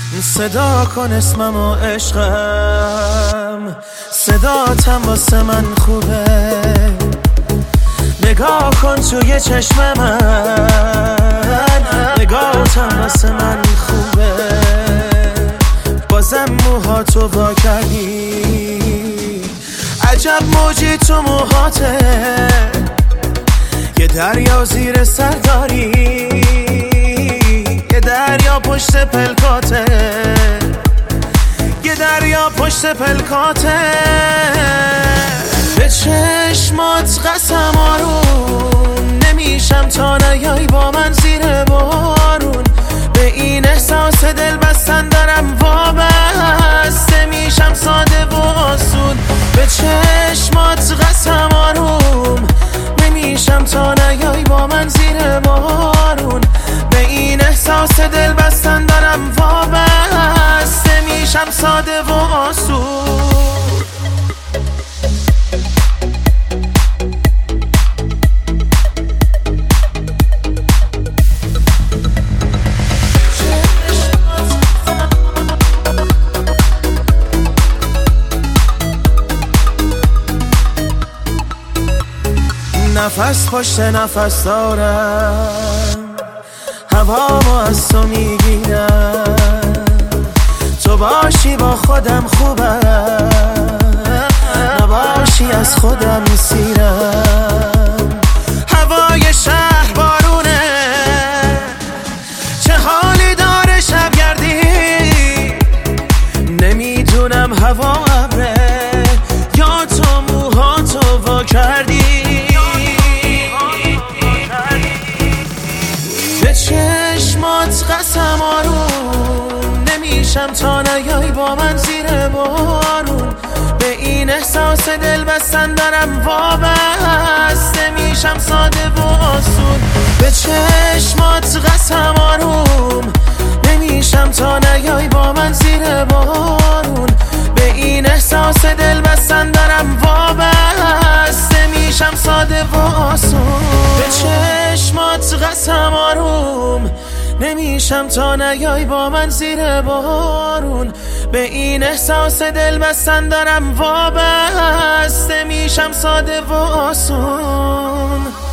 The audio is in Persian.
صدا کن اسمم و عشقم، صداتم واسه من خوبه. نگاه کن توی چشم من، نگاهتم واسه من خوبه. بازم موهاتو وا کردی، عجب موجی تو موهاته. یه دریا زیر سر داری، یه دریا پشت پلکاته، یه دریا پشت پلکاته. به چشمات قسم آروم، نمیشم تا نیای با من زیر بارون. به این احساس دل بستن دارم وابسته میشم ساده و آسون. به چشمات قسم آروم، نمیشم تا نیای با من زیر بارون. به این احساس دل بستن دارم وابسته میشم ساده و آسون. نفس پشت نفس دارم، هوامو از تو میگیرم. تو باشی با خودم خوبم، نباشی از خودم سیرم. هوای شهر بارونه، چه حالی داره شبگردی. نمیدونم هوا ابره یا تو موهاتو وا کردی. به چشمات قسم آروم، نمیشم تا نیای با من زیر بارون. به این احساس دل بستن دارم وابسته میشم ساده و آسون. به چشمات قسم آروم، نمیشم تا نیای با من زیر بارون. به این احساس دل بستن دارم وابسته میشم ساده و آسون. به چشمات قسم آروم، نمیشم تا نیای با من زیر بارون. به این احساس دل بستن دارم وابسته میشم ساده و آسون.